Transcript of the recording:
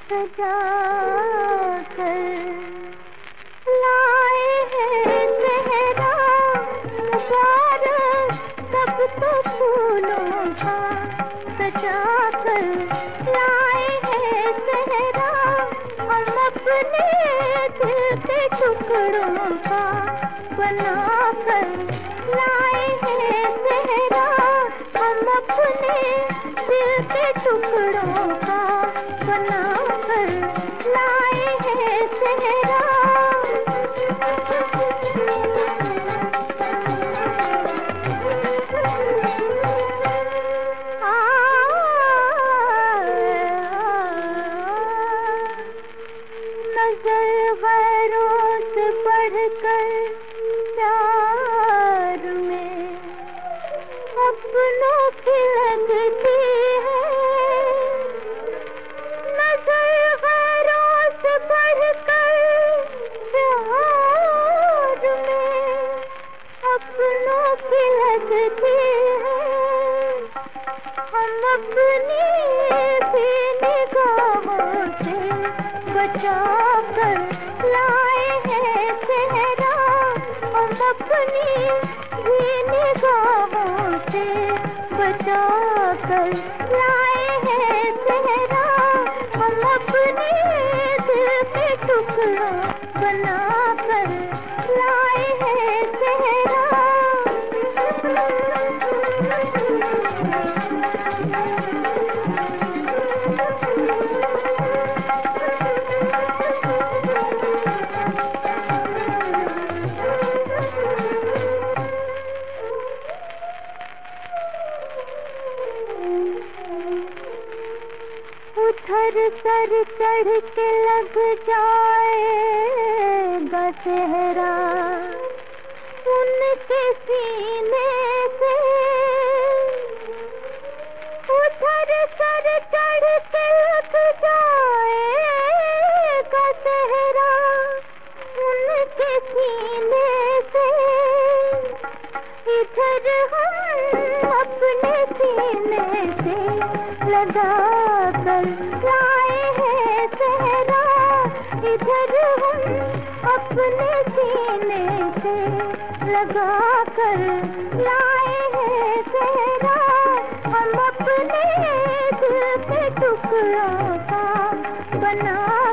सजा कर लाए हैं सेहरा मुबारक सब तो फूलों का सजा कर लाए हैं सेहरा हम अपने दिल के टुकड़ों का बना कर लाए हैं सेहरा हम अपने दिल के टुकड़ों का बना कर लाए हैं सेहरा नजर गैरों से बढ़कर प्यार में अपनों की लगती है नजर गैरों से बढ़कर प्यार में अपनों की लगती है हम अपनी भी निगाहों से बचा कर लाए हैं सेहरा हम अपनी भी निगाहों से बचा कर लाए हैं सेहरा हम अपने दिल के टुकड़ा बना कर लाए हैं सेहरा उधर सर चढ़ के लग जाएगा सेहरा उनके सीने से उधर सर चढ़ के लग जाएगा सेहरा उनके सीने से इधर हम अपने सीने से लगा कर लाए हैं सेहरा इधर हम अपने सीने से लगा कर लाए हैं सेहरा हम अपने दिल के टुकड़ों का बना